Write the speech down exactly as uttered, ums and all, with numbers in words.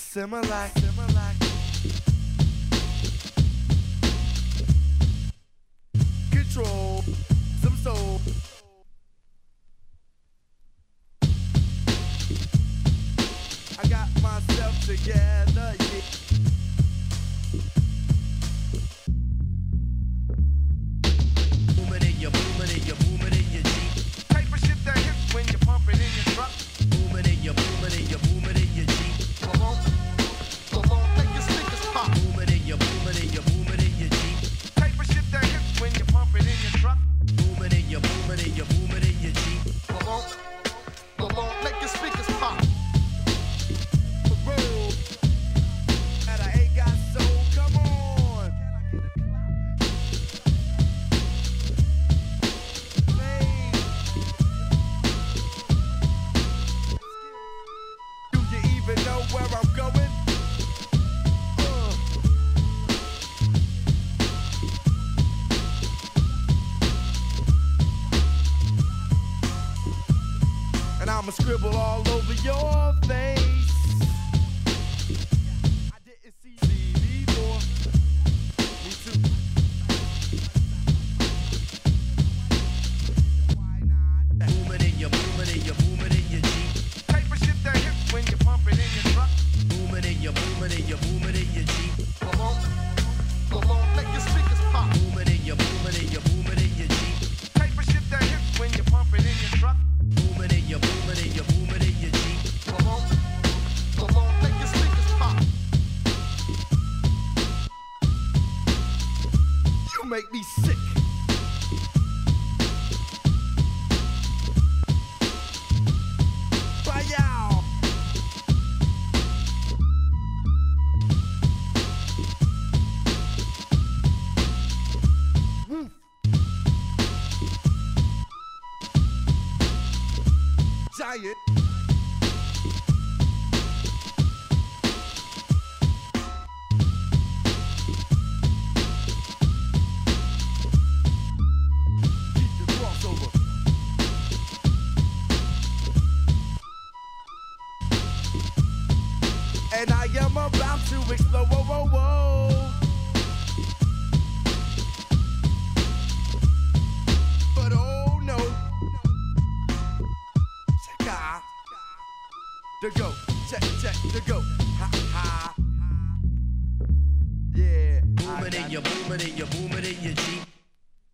Similac, Similac. Control, some soul. I got myself together, yeah. Booming in your, booming in your, booming in your Jeep. Type of shit that hits when you pump it in your truck. Booming in your, booming in your, booming in your Jeep. Come on, come on, make your speakers pop. Booming in your, booming in your, booming in your Jeep. Type of shit that hits when you pump it in your truck. Booming in your, booming in your, booming in your Jeep. Come on, come on, make your speakers pop. Roll. And I ain't got soul, come on. Play. Do you even know where I'm going? Uh. And I'ma scribble all over your face. I didn't see you before. Me too. Why not? Booming in your, booming in your, booming in your Jeep. Type of shit that hits when you pump it in your truck. Booming in your, booming in your, booming in your Jeep. Come on, come on, make your speakers pop. Booming in your, booming in your, booming in your Jeep. Type of shit that hits when you pump it in your truck. Booming in your, booming in your, booming in your Jeep. Come on, come on, make your speakers pop. You make me sick. Bye, y'all. Woof. Giant. Keep the crossover. And I am about to explode. Whoa, whoa, whoa. But oh no. Check out the go. Check, check the go. Ha ha. Yeah. Booming in your, booming in your, booming in your Jeep.